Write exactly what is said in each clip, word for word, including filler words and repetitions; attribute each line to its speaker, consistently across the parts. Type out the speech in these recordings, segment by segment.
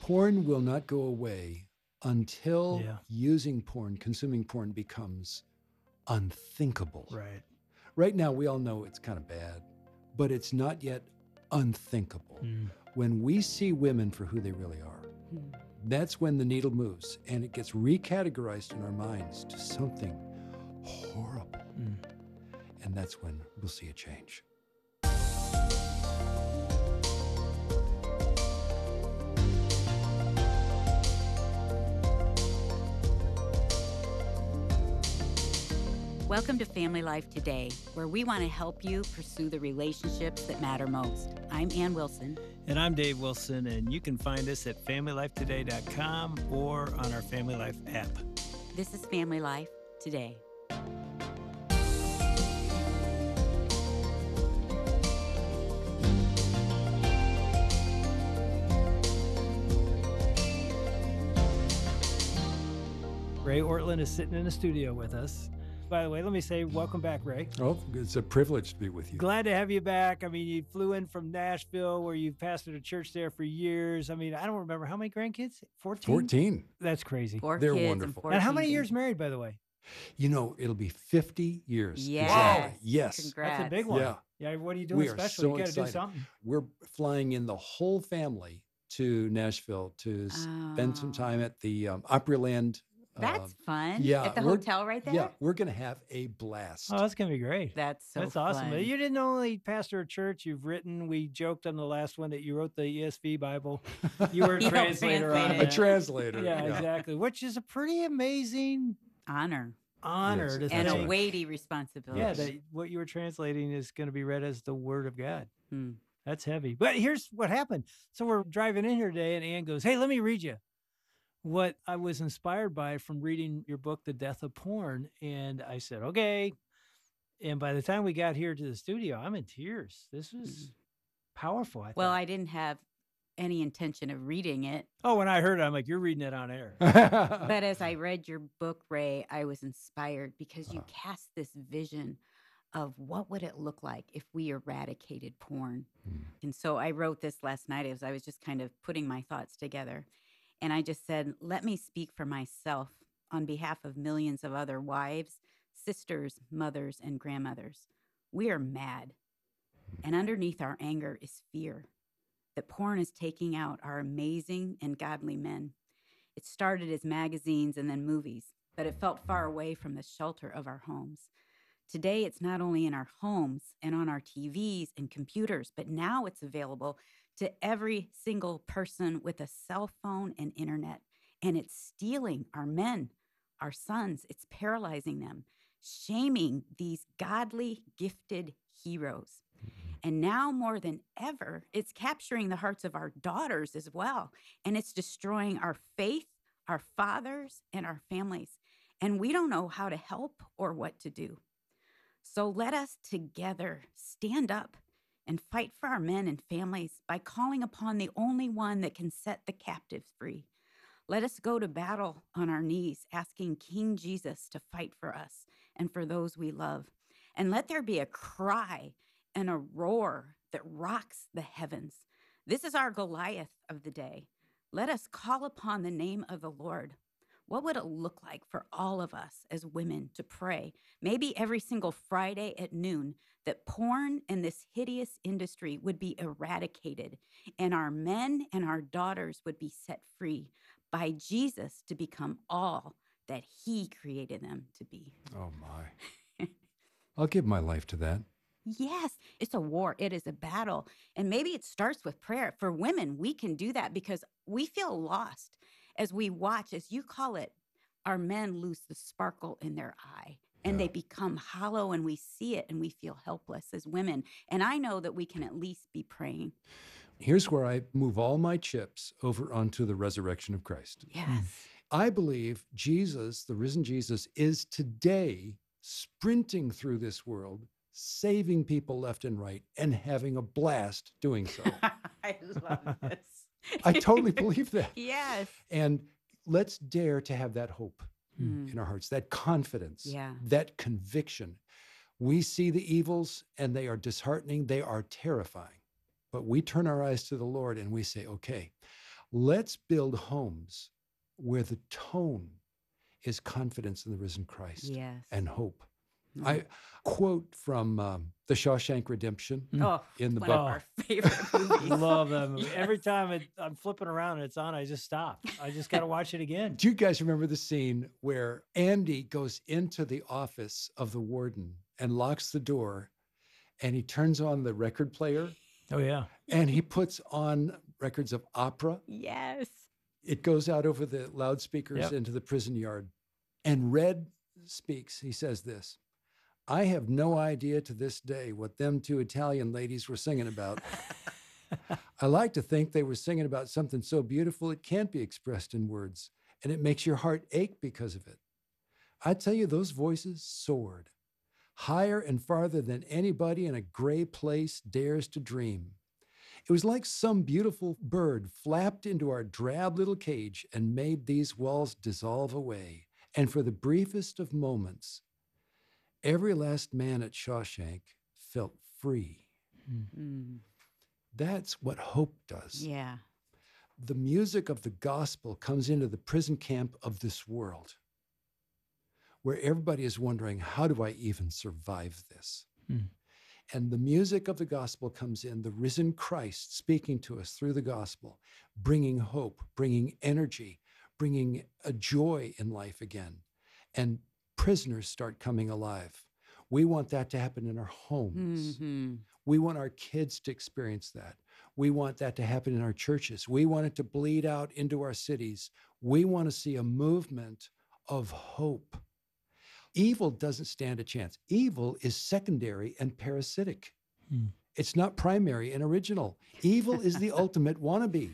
Speaker 1: porn will not go away until
Speaker 2: Yeah.
Speaker 1: using porn, consuming porn becomes unthinkable.
Speaker 2: Right.
Speaker 1: Right now, we all know it's kind of bad, but it's not yet unthinkable.
Speaker 2: Mm.
Speaker 1: When we see women for who they really are,
Speaker 3: Hmm.
Speaker 1: that's when the needle moves and it gets recategorized in our minds to something horrible.
Speaker 2: Mm.
Speaker 1: And that's when we'll see a change.
Speaker 3: Welcome to Family Life Today, where we want to help you pursue the relationships that matter most. I'm Ann Wilson.
Speaker 2: And I'm Dave Wilson, and you can find us at family life today dot com or on our Family Life app.
Speaker 3: This is Family Life Today.
Speaker 2: Ray Ortlund is sitting in the studio with us. By the way, let me say welcome back, Ray.
Speaker 1: Oh, it's a privilege to be with you.
Speaker 2: Glad to have you back. I mean, you flew in from Nashville, where you've pastored a church there for years. I mean, I don't remember how many grandkids? fourteen?
Speaker 1: fourteen.
Speaker 2: That's crazy.
Speaker 3: Four
Speaker 1: They're
Speaker 3: kids
Speaker 1: wonderful.
Speaker 3: and
Speaker 2: And how
Speaker 3: fourteen
Speaker 2: many years
Speaker 3: babies.
Speaker 2: married, by the way?
Speaker 1: You know, it'll be fifty years.
Speaker 3: Yes.
Speaker 1: Exactly. Yes.
Speaker 3: Congrats.
Speaker 2: That's a big one.
Speaker 1: Yeah.
Speaker 2: Yeah, what are you doing
Speaker 1: We are
Speaker 2: special?
Speaker 1: so
Speaker 2: You got to do
Speaker 1: excited.
Speaker 2: something.
Speaker 1: We're flying in the whole family to Nashville to spend some
Speaker 3: Oh.
Speaker 1: time at the um, Opryland.
Speaker 3: That's
Speaker 1: um,
Speaker 3: fun.
Speaker 1: yeah,
Speaker 3: At the
Speaker 1: we're-
Speaker 3: hotel right there?
Speaker 1: Yeah, we're going to have a blast.
Speaker 2: Oh, that's going to be great.
Speaker 3: That's so
Speaker 2: That's awesome.
Speaker 3: fun.
Speaker 2: You didn't only pastor a church, you've written. We joked on the last one that you wrote the E S V Bible. You were a
Speaker 3: Yeah,
Speaker 2: translator on
Speaker 3: translated.
Speaker 1: a
Speaker 2: it.
Speaker 1: translator.
Speaker 2: Yeah, exactly. Which is a pretty amazing
Speaker 3: Honor
Speaker 2: honor
Speaker 1: Yes,
Speaker 2: to
Speaker 1: that's
Speaker 3: and
Speaker 2: think.
Speaker 3: a
Speaker 1: right.
Speaker 3: weighty responsibility.
Speaker 2: Yeah, that what you were translating is going to be read as the Word of God.
Speaker 3: Hmm.
Speaker 2: That's heavy. But here's what happened. So we're driving in here today, and Ann goes, "Hey, let me read you what I was inspired by from reading your book, The Death of Porn." And I said, "Okay." And by the time we got here to the studio, I'm in tears. This was powerful. I
Speaker 3: Well,
Speaker 2: thought.
Speaker 3: I didn't have any intention of reading it,
Speaker 2: Oh, when I heard it, I'm like, "You're reading it on air."
Speaker 3: but as I read your book, Ray, I was inspired because you
Speaker 1: Wow.
Speaker 3: cast this vision of what would it look like if we eradicated porn.
Speaker 1: Hmm.
Speaker 3: And so I wrote this last night as I was just kind of putting my thoughts together. And I just said, let me speak for myself on behalf of millions of other wives, sisters, mothers, and grandmothers. We are mad. And underneath our anger is fear that porn is taking out our amazing and godly men. It started as magazines and then movies, but it felt far away from the shelter of our homes. Today, it's not only in our homes and on our T Vs and computers, but now it's available to every single person with a cell phone and internet. And it's stealing our men, our sons. It's paralyzing them, shaming these godly, gifted heroes. And now more than ever, it's capturing the hearts of our daughters as well. And it's destroying our faith, our fathers, and our families. And we don't know how to help or what to do. So let us together stand up and fight for our men and families by calling upon the only one that can set the captives free. Let us go to battle on our knees, asking King Jesus to fight for us and for those we love. And let there be a cry and a roar that rocks the heavens. This is our Goliath of the day. Let us call upon the name of the Lord. What would it look like for all of us as women to pray, maybe every single Friday at noon, that porn and this hideous industry would be eradicated and our men and our daughters would be set free by Jesus to become all that he created them to be?
Speaker 1: Oh, my. I'll give my life to that.
Speaker 3: Yes, it's a war. It is a battle. And maybe it starts with prayer. For women, we can do that because we feel lost as we watch, as you call it, our men lose the sparkle in their eye and
Speaker 1: Yeah.
Speaker 3: they become hollow, and we see it and we feel helpless as women. And I know that we can at least be praying.
Speaker 1: Here's where I move all my chips over onto the resurrection of Christ.
Speaker 3: Yes.
Speaker 1: I believe Jesus, the risen Jesus, is today sprinting through this world, saving people left and right, and having a blast doing so.
Speaker 3: I love this.
Speaker 1: I totally believe that.
Speaker 3: Yes.
Speaker 1: And let's dare to have that hope
Speaker 3: Hmm.
Speaker 1: in our hearts, that confidence,
Speaker 3: Yeah.
Speaker 1: that conviction. We see the evils and they are disheartening, they are terrifying. But we turn our eyes to the Lord and we say, okay, Let's build homes where the tone is confidence in the risen Christ
Speaker 3: Yes.
Speaker 1: and hope.
Speaker 3: Mm.
Speaker 1: I quote from um, The Shawshank Redemption
Speaker 3: Oh,
Speaker 1: in the
Speaker 3: one
Speaker 1: book.
Speaker 3: of our favorite movies.
Speaker 2: Love that movie.
Speaker 3: Yes.
Speaker 2: Every time it, I'm flipping around and it's on, I just stop. I just got to watch it again.
Speaker 1: Do you guys remember the scene where Andy goes into the office of the warden and locks the door, and he turns on the record player
Speaker 2: Oh, yeah.
Speaker 1: and he puts on records of opera?
Speaker 3: Yes.
Speaker 1: It goes out over the loudspeakers
Speaker 2: Yep.
Speaker 1: into the prison yard. And Red speaks. He says this: I have no idea to this day what them two Italian ladies were singing about. I like to think they were singing about something so beautiful it can't be expressed in words, and it makes your heart ache because of it. I tell you, those voices soared higher and farther than anybody in a gray place dares to dream. It was like some beautiful bird flapped into our drab little cage and made these walls dissolve away. And for the briefest of moments, every last man at Shawshank felt free.
Speaker 3: Mm.
Speaker 1: That's what hope does.
Speaker 3: Yeah.
Speaker 1: The music of the gospel comes into the prison camp of this world, where everybody is wondering, how do I even survive this?
Speaker 2: Hmm.
Speaker 1: And the music of the gospel comes in, the risen Christ speaking to us through the gospel, bringing hope, bringing energy, bringing a joy in life again. And prisoners start coming alive. We want that to happen in our homes.
Speaker 3: Mm-hmm.
Speaker 1: We want our kids to experience that. We want that to happen in our churches. We want it to bleed out into our cities. We want to see a movement of hope. Evil doesn't stand a chance. Evil is secondary and parasitic.
Speaker 2: Hmm.
Speaker 1: It's not primary and original. Evil is the ultimate wannabe.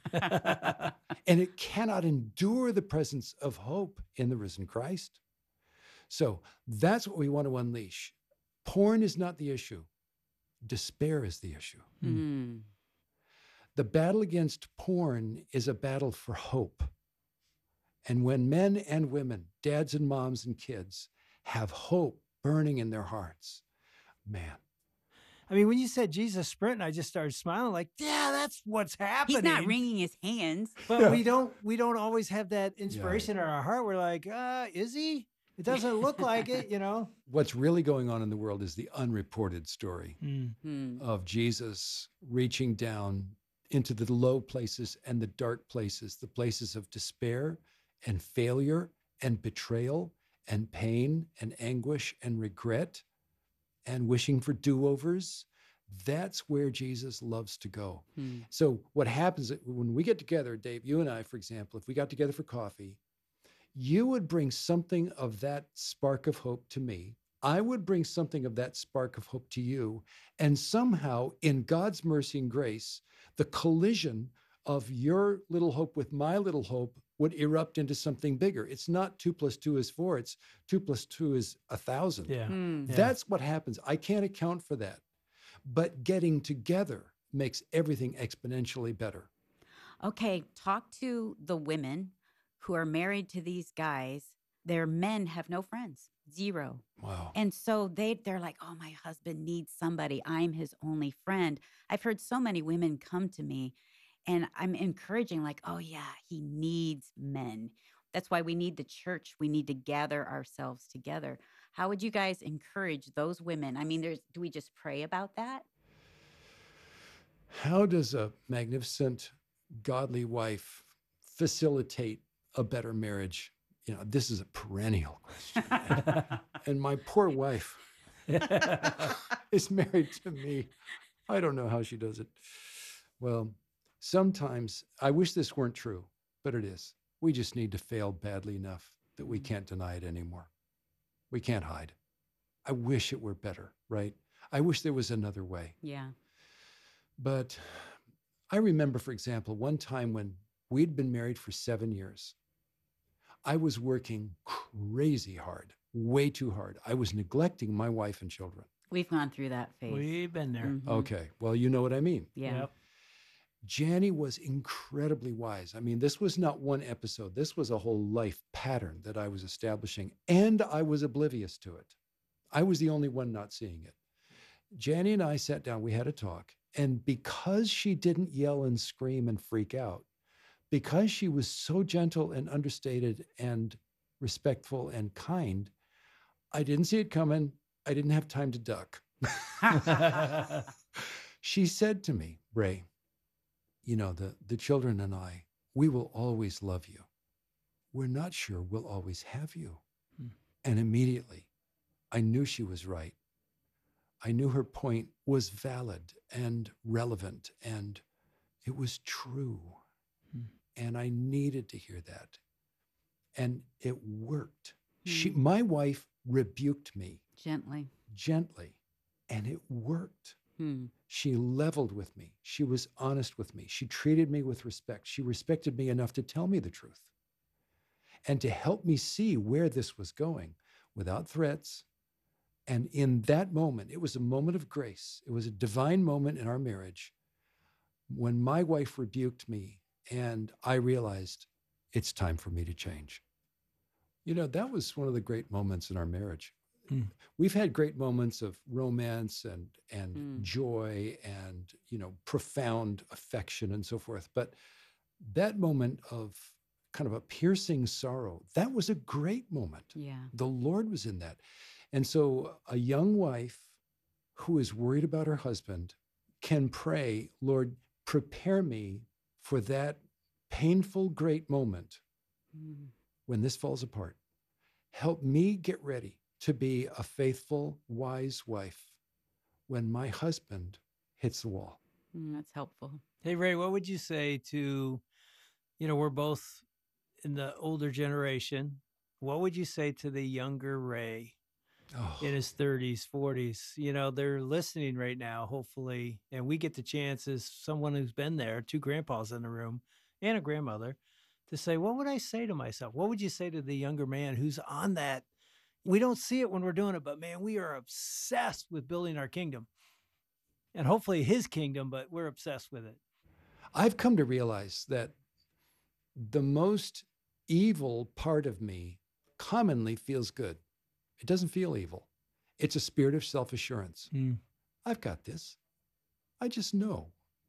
Speaker 1: And it cannot endure the presence of hope in the risen Christ. So that's what we want to unleash. Porn is not the issue. Despair is the issue.
Speaker 3: Mm.
Speaker 1: The battle against porn is a battle for hope. And when men and women, dads and moms and kids, have hope burning in their hearts, man.
Speaker 2: I mean, when you said Jesus sprinting, I just started smiling like, yeah, that's what's happening.
Speaker 3: He's not wringing his hands.
Speaker 2: But
Speaker 1: Yeah.
Speaker 2: we don't we don't always have that inspiration in our heart. We're like, uh, is he? It doesn't look like it, you know?
Speaker 1: What's really going on in the world is the unreported story
Speaker 2: Mm.
Speaker 3: Mm.
Speaker 1: of Jesus reaching down into the low places and the dark places, the places of despair and failure and betrayal and pain and anguish and regret and wishing for do-overs. That's where Jesus loves to go.
Speaker 3: Mm.
Speaker 1: So what happens when we get together, Dave, you and I, for example, if we got together for coffee, you would bring something of that spark of hope to me. I would bring something of that spark of hope to you. And somehow, in God's mercy and grace, the collision of your little hope with my little hope would erupt into something bigger. It's not two plus two is four. It's two plus two is a thousand.
Speaker 2: Yeah.
Speaker 3: Mm.
Speaker 2: Yeah.
Speaker 1: That's what happens. I can't account for that. But getting together makes everything exponentially better.
Speaker 3: Okay, talk to the women who are married to these guys. Their men have no friends, zero.
Speaker 1: Wow.
Speaker 3: And so they, they're like, oh, my husband needs somebody. I'm his only friend. I've heard so many women come to me and I'm encouraging like, oh yeah, he needs men. That's why we need the church. We need to gather ourselves together. How would you guys encourage those women? I mean, there's, do we just pray about that?
Speaker 1: How does a magnificent, godly wife facilitate a better marriage? You know, this is a perennial question. And, and my poor wife is married to me. I don't know how she does it. Well, sometimes I wish this weren't true, but it is. We just need to fail badly enough that we can't deny it anymore. We can't hide. I wish it were better, right? I wish there was another way.
Speaker 3: Yeah.
Speaker 1: But I remember, for example, one time when we'd been married for seven years, I was working crazy hard, way too hard. I was neglecting my wife and children.
Speaker 3: We've gone through that phase.
Speaker 2: We've been there.
Speaker 3: Mhm.
Speaker 1: Okay, well, you know what I mean.
Speaker 3: Yeah.
Speaker 2: Yep.
Speaker 1: Janie was incredibly wise. I mean, this was not one episode. This was a whole life pattern that I was establishing, and I was oblivious to it. I was the only one not seeing it. Janie and I sat down, we had a talk, and because she didn't yell and scream and freak out, because she was so gentle and understated and respectful and kind, I didn't see it coming. I didn't have time to duck. She said to me, Ray, you know, the, the children and I, we will always love you. We're not sure we'll always have you.
Speaker 2: Hmm.
Speaker 1: And immediately, I knew she was right. I knew her point was valid and relevant, and it was true.
Speaker 2: Hmm.
Speaker 1: And I needed to hear that. And it worked. She,
Speaker 3: Hmm.
Speaker 1: my wife rebuked me
Speaker 3: Gently.
Speaker 1: gently, and it worked.
Speaker 3: Hmm.
Speaker 1: She leveled with me. She was honest with me. She treated me with respect. She respected me enough to tell me the truth and to help me see where this was going without threats. And in that moment, it was a moment of grace. It was a divine moment in our marriage when my wife rebuked me and I realized it's time for me to change. You know, that was one of the great moments in our marriage.
Speaker 2: Hmm.
Speaker 1: We've had great moments of romance and and
Speaker 3: Hmm.
Speaker 1: joy and, you know, profound affection and so forth. But that moment of kind of a piercing sorrow, that was a great moment.
Speaker 3: Yeah.
Speaker 1: The Lord was in that. And so a young wife who is worried about her husband can pray, Lord, prepare me for that painful, great moment
Speaker 3: Hmm.
Speaker 1: when this falls apart. Help me get ready to be a faithful, wise wife when my husband hits the wall.
Speaker 3: Hmm. That's helpful.
Speaker 2: Hey, Ray, what would you say to, you know, we're both in the older generation. What would you say to the younger Ray
Speaker 1: Oh,
Speaker 2: in his thirties, forties? You know, they're listening right now, hopefully. And we get the chance as someone who's been there, two grandpas in the room and a grandmother, to say, what would I say to myself? What would you say to the younger man who's on that? We don't see it when we're doing it, but man, we are obsessed with building our kingdom and hopefully his kingdom, but we're obsessed with it.
Speaker 1: I've come to realize that the most evil part of me commonly feels good. It doesn't feel evil. It's a spirit of self-assurance.
Speaker 2: Mm.
Speaker 1: I've got this. I just know.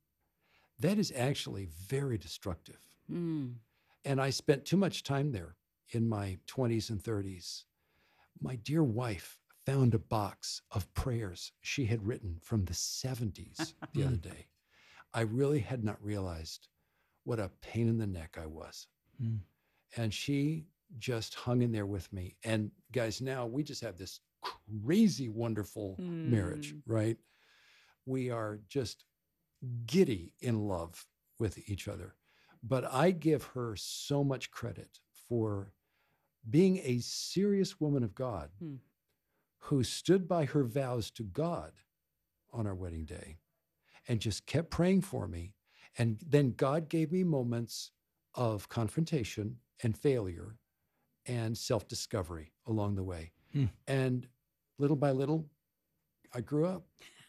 Speaker 1: That is actually very destructive.
Speaker 3: Hmm.
Speaker 1: And I spent too much time there in my twenties and thirties. My dear wife found a box of prayers she had written from the seventies the other day. I really had not realized what a pain in the neck I was.
Speaker 2: Mm.
Speaker 1: And she just hung in there with me. And guys, now we just have this crazy, wonderful marriage,
Speaker 3: Hmm.
Speaker 1: right? We are just giddy in love with each other. But I give her so much credit for being a serious woman of God
Speaker 3: Hmm.
Speaker 1: who stood by her vows to God on our wedding day and just kept praying for me. And then God gave me moments of confrontation and failure and self-discovery along the way.
Speaker 2: Hmm.
Speaker 1: And little by little, I grew up.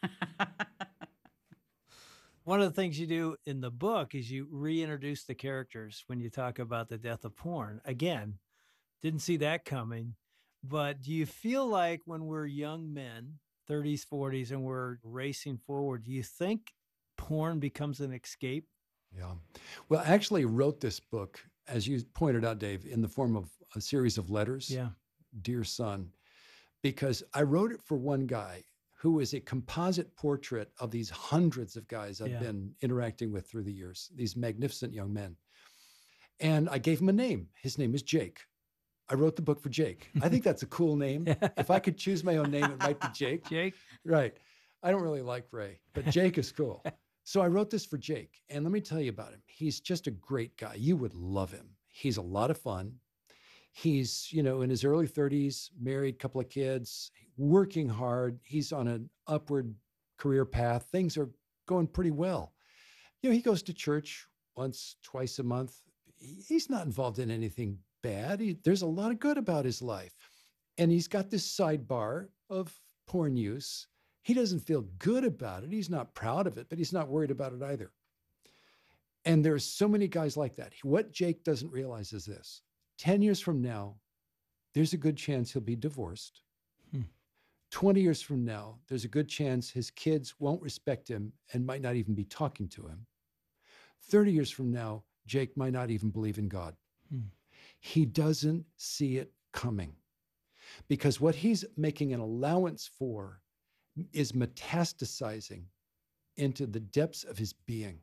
Speaker 2: One of the things you do in the book is you reintroduce the characters when you talk about the death of porn. Again, didn't see that coming. But do you feel like when we're young men, thirties, forties, and we're racing forward, do you think porn becomes an escape?
Speaker 1: Yeah. Well, I actually wrote this book, as you pointed out, Dave, in the form of a series of letters,
Speaker 2: Yeah.
Speaker 1: Dear Son, because I wrote it for one guy who is a composite portrait of these hundreds of guys I've
Speaker 2: Yeah.
Speaker 1: been interacting with through the years, these magnificent young men. And I gave him a name. His name is Jake. I wrote the book for Jake. I think that's a cool name. If I could choose my own name, it might be Jake.
Speaker 2: Jake?
Speaker 1: Right. I don't really like Ray, but Jake is cool. So I wrote this for Jake. And let me tell you about him. He's just a great guy. You would love him. He's a lot of fun. He's, you know, in his early thirties, married, couple of kids, working hard. He's on an upward career path. Things are going pretty well. You know, he goes to church once, twice a month. He- He's not involved in anything bad. He, there's a lot of good about his life. And he's got this sidebar of porn use. He doesn't feel good about it. He's not proud of it, but he's not worried about it either. And there's so many guys like that. What Jake doesn't realize is this: ten years from now, there's a good chance he'll be divorced.
Speaker 2: Hmm.
Speaker 1: twenty years from now, there's a good chance his kids won't respect him and might not even be talking to him. thirty years from now, Jake might not even believe in God.
Speaker 2: Hmm.
Speaker 1: He doesn't see it coming because what he's making an allowance for is metastasizing into the depths of his being.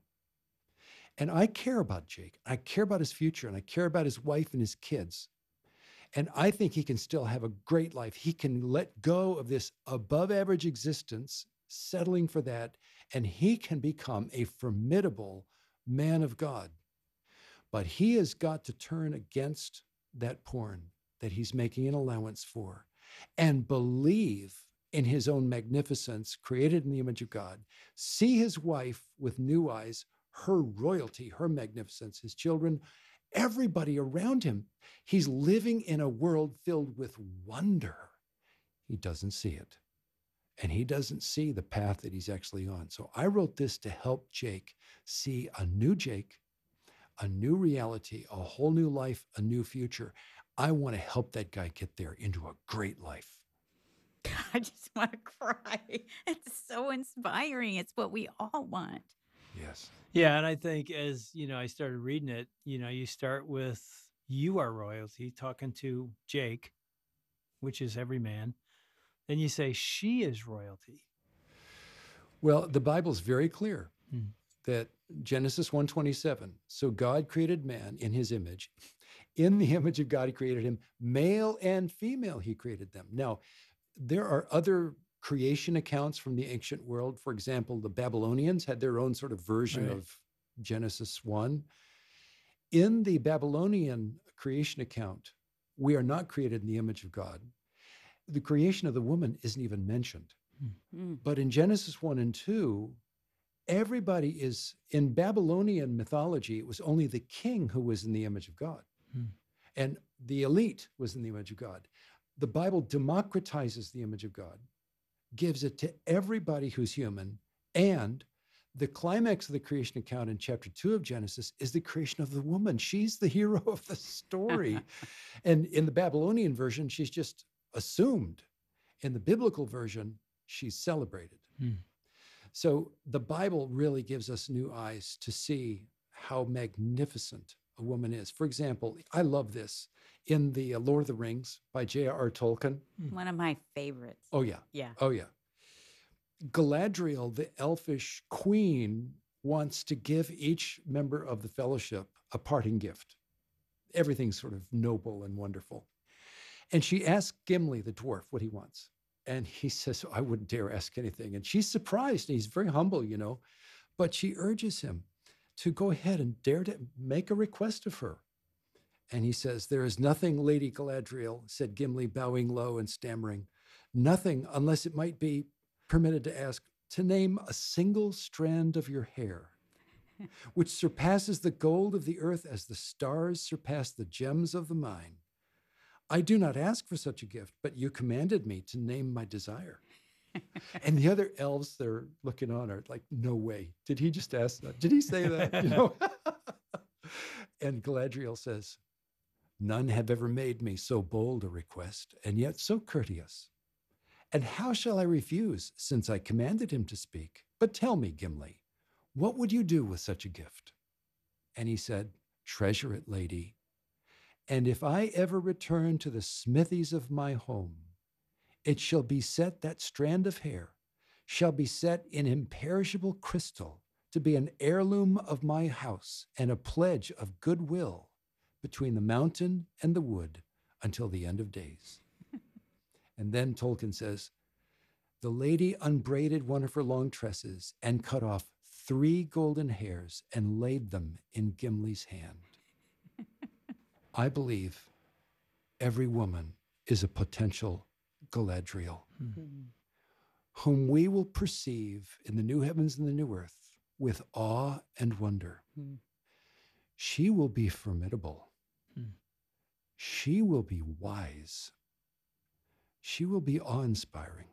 Speaker 1: And I care about Jake. I care about his future, and I care about his wife and his kids. And I think he can still have a great life. He can let go of this above average existence, settling for that, and he can become a formidable man of God. But he has got to turn against that porn that he's making an allowance for and believe in his own magnificence, created in the image of God, see his wife with new eyes, her royalty, her magnificence, his children, everybody around him. He's living in a world filled with wonder. He doesn't see it. And he doesn't see the path that he's actually on. So I wrote this to help Jake see a new Jake, a new reality, a whole new life, a new future. I want to help that guy get there into a great life.
Speaker 3: I just want to cry. It's so inspiring. It's what we all want.
Speaker 1: Yes.
Speaker 2: Yeah, and I think as, you know, I started reading it, you know, you start with you are royalty, talking to Jake, which is every man. Then you say she is royalty.
Speaker 1: Well, the Bible's very clear
Speaker 2: Hmm.
Speaker 1: that Genesis one twenty-seven, so God created man in his image. In the image of God, he created him, male and female, he created them. Now, there are other creation accounts from the ancient world. For example, the Babylonians had their own sort of version
Speaker 2: Right.
Speaker 1: of Genesis one. In the Babylonian creation account, we are not created in the image of God. The creation of the woman isn't even mentioned.
Speaker 3: Mm.
Speaker 1: But in Genesis one and two, everybody is, in Babylonian mythology, it was only the king who was in the image of God.
Speaker 2: Hmm.
Speaker 1: And the elite was in the image of God. The Bible democratizes the image of God, gives it to everybody who's human. And the climax of the creation account in chapter two of Genesis is the creation of the woman. She's the hero of the story. And in the Babylonian version, she's just assumed. In the biblical version, she's celebrated.
Speaker 2: Hmm.
Speaker 1: So the Bible really gives us new eyes to see how magnificent a woman is. For example, I love this in the uh, Lord of the Rings by J R R Tolkien.
Speaker 3: One of my favorites.
Speaker 1: Oh, yeah.
Speaker 3: Yeah.
Speaker 1: Oh, yeah. Galadriel, the elfish queen, wants to give each member of the fellowship a parting gift. Everything's sort of noble and wonderful. And she asks Gimli, the dwarf, what he wants. And he says, I wouldn't dare ask anything. And she's surprised. And he's very humble, you know. But she urges him to go ahead and dare to make a request of her. And he says, there is nothing, Lady Galadriel, said Gimli, bowing low and stammering. Nothing, unless it might be permitted to ask, to name a single strand of your hair, which surpasses the gold of the earth as the stars surpass the gems of the mine. I do not ask for such a gift, but you commanded me to name my desire. And the other elves they're looking on are like, no way. Did he just ask that? Did he say that? You know? And Galadriel says, none have ever made me so bold a request, and yet so courteous. And how shall I refuse, since I commanded him to speak? But tell me, Gimli, what would you do with such a gift? And he said, treasure it, lady. And if I ever return to the smithies of my home, it shall be set, that strand of hair shall be set in imperishable crystal to be an heirloom of my house and a pledge of goodwill between the mountain and the wood until the end of days. And then Tolkien says, the lady unbraided one of her long tresses and cut off three golden hairs and laid them in Gimli's hand. I believe every woman is a potential Galadriel,
Speaker 2: Hmm.
Speaker 1: whom we will perceive in the new heavens and the new earth with awe and wonder.
Speaker 3: Hmm.
Speaker 1: She will be formidable.
Speaker 2: Hmm.
Speaker 1: She will be wise. She will be awe-inspiring.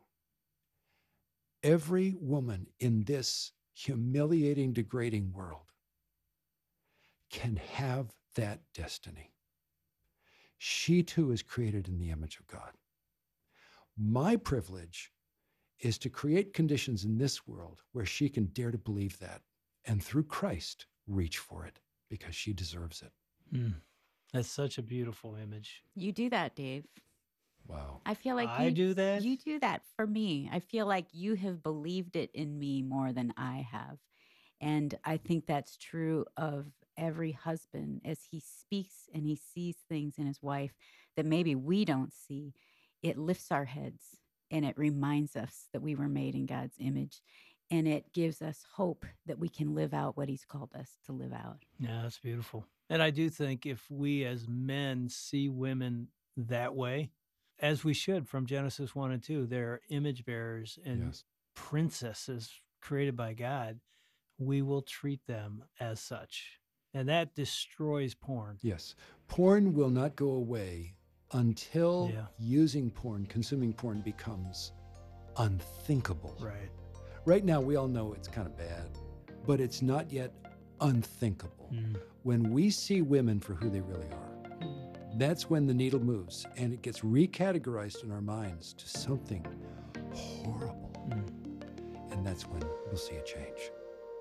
Speaker 1: Every woman in this humiliating, degrading world can have that destiny. She too is created in the image of God. My privilege is to create conditions in this world where she can dare to believe that, and through Christ, reach for it. because she deserves it.
Speaker 2: Mm. That's such a beautiful image.
Speaker 3: You do that, Dave.
Speaker 1: Wow.
Speaker 3: I feel like
Speaker 2: I
Speaker 3: you
Speaker 2: do that?
Speaker 3: You do that for me. I feel like you have believed it in me more than I have. And I think that's true of every husband as he speaks and he sees things in his wife that maybe we don't see. It lifts our heads and it reminds us that we were made in God's image. And it gives us hope that we can live out what he's called us to live out.
Speaker 2: Yeah, that's beautiful. And I do think if we as men see women that way, as we should from Genesis one and two, they're image bearers and
Speaker 1: Yes.
Speaker 2: princesses created by God, we will treat them as such. And that destroys porn.
Speaker 1: Yes. Porn will not go away until
Speaker 2: Yeah.
Speaker 1: using porn, consuming porn becomes unthinkable.
Speaker 2: Right.
Speaker 1: Right now, we all know it's kind of bad, but it's not yet unthinkable.
Speaker 2: Mm.
Speaker 1: When we see women for who they really are, that's when the needle moves and it gets recategorized in our minds to something horrible.
Speaker 2: Mm.
Speaker 1: And that's when we'll see a change.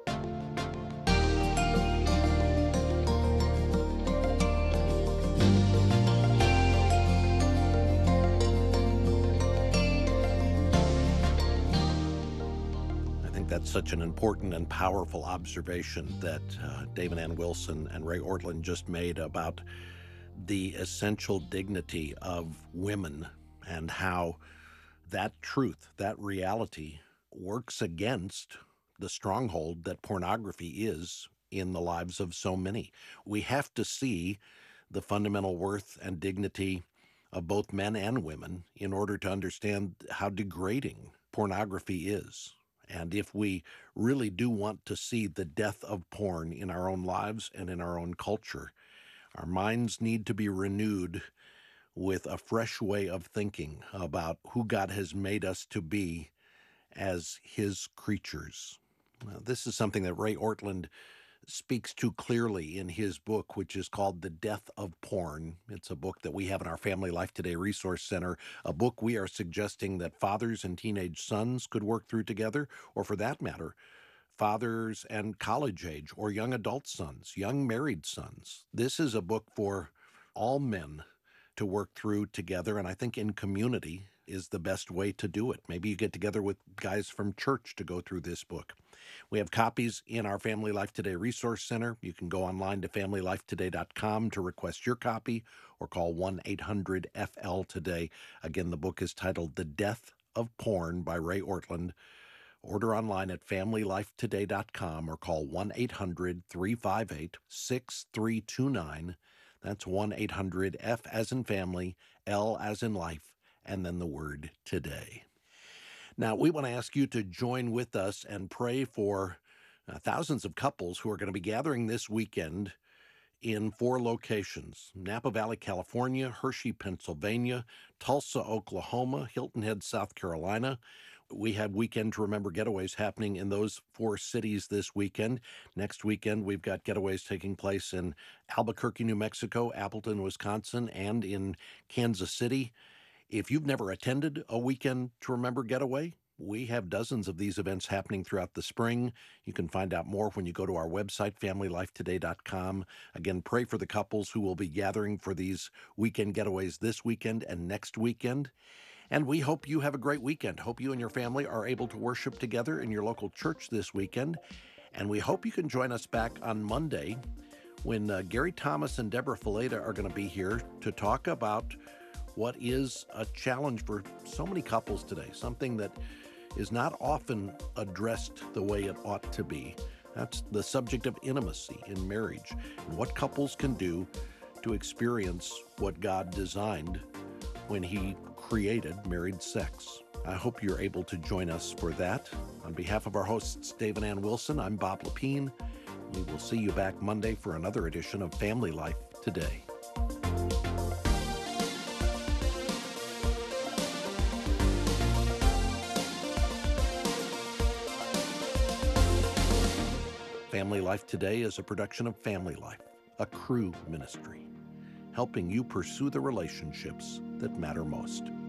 Speaker 4: That's such an important and powerful observation that uh, Dave and Ann Wilson and Ray Ortlund just made about the essential dignity of women and how that truth, that reality, works against the stronghold that pornography is in the lives of so many. We have to see the fundamental worth and dignity of both men and women in order to understand how degrading pornography is. And if we really do want to see the death of porn in our own lives and in our own culture, our minds need to be renewed with a fresh way of thinking about who God has made us to be as his creatures. Now, this is something that Ray Ortlund speaks to clearly in his book, which is called The Death of Porn. It's a book that we have in our Family Life Today Resource Center, a book we are suggesting that fathers and teenage sons could work through together, or for that matter, fathers and college age or young adult sons, young married sons. This is a book for all men to work through together, and I think in community is the best way to do it. Maybe you get together with guys from church to go through this book. We have copies in our Family Life Today Resource Center. You can go online to family life today dot com to request your copy or call one eight hundred F L today. Again, the book is titled The Death of Porn by Ray Ortlund. Order online at family life today dot com or call one eight hundred three five eight six three two nine. That's one eight hundred F as in family, L as in life, and then the word today. Now, we want to ask you to join with us and pray for uh, thousands of couples who are going to be gathering this weekend in four locations: Napa Valley, California, Hershey, Pennsylvania, Tulsa, Oklahoma, Hilton Head, South Carolina. We have Weekend to Remember getaways happening in those four cities this weekend. Next weekend, we've got getaways taking place in Albuquerque, New Mexico, Appleton, Wisconsin, and in Kansas City. If you've never attended a Weekend to Remember getaway, we have dozens of these events happening throughout the spring. You can find out more when you go to our website, family life today dot com. Again, pray for the couples who will be gathering for these weekend getaways this weekend and next weekend. And we hope you have a great weekend. Hope you and your family are able to worship together in your local church this weekend. And we hope you can join us back on Monday when uh, Gary Thomas and Deborah Fileta are going to be here to talk about what is a challenge for so many couples today, something that is not often addressed the way it ought to be. That's the subject of intimacy in marriage and what couples can do to experience what God designed when he created married sex. I hope you're able to join us for that. On behalf of our hosts, Dave and Ann Wilson, I'm Bob Lepine. We will see you back Monday for another edition of Family Life Today. Family Life Today is a production of Family Life, a Cru ministry, helping you pursue the relationships that matter most.